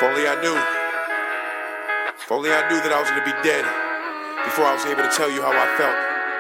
only I knew. If only I knew that I was going to be dead before I was able to tell you how I felt.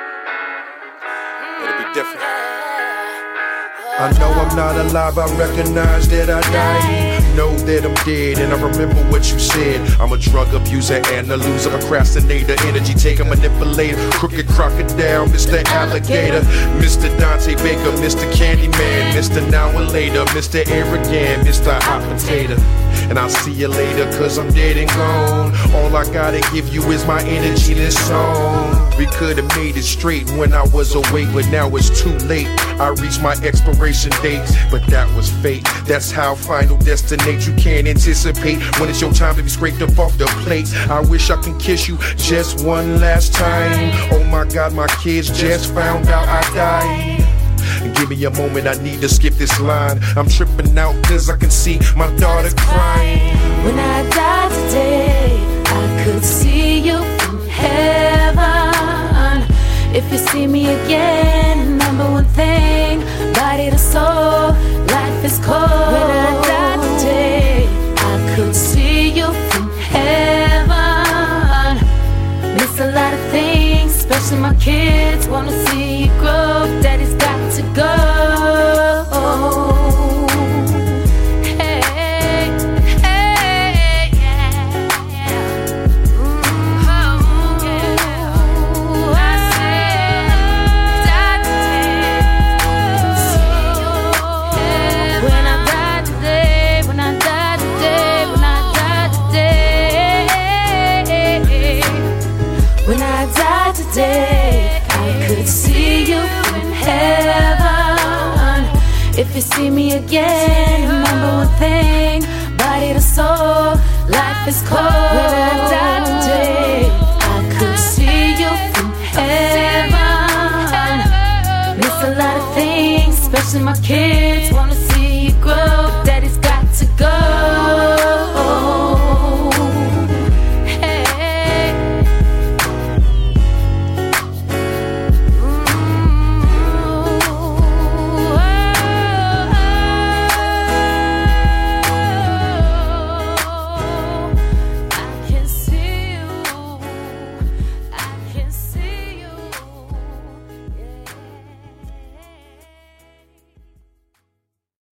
It'd be different. I know I'm not alive, I recognize that I died. Know that I'm dead, and I remember what you said. I'm a drug abuser and a loser, procrastinator, energy taker, manipulator, crooked crocodile, Mr. Alligator, Mr. Dante Baker, Mr. Candyman, Mr. Now and Later, Mr. Arrogant, Mr. Hot Potato. And I'll see you later, cause I'm dead and gone. All I gotta give you is my energy, this song. We could've made it straight when I was awake, but now it's too late. I reached my expiration date, but that was fate. That's how Final Destinate. You can't anticipate when it's your time to be scraped up off the plate. I wish I can kiss you just one last time. Oh my God, my kids just found out I died. Give me a moment, I need to skip this line. I'm tripping out cause I can see my daughter crying. When I die today, I could see you from heaven. If you see me again, remember one thing: body to soul, life is cold. When I die today, I could see you from heaven. Miss a lot of things, especially my kids. Wanna see you grow, daddy's got to go. Hey, hey, yeah. Ooh, yeah. Ooh, I say, when I die today, when I die today, when I die today, when I die today, I could see you from heaven. If you see me again, remember one thing: body to soul, life is cold. When I die today, I could see you from heaven. Miss a lot of things, especially my kids. Wanna see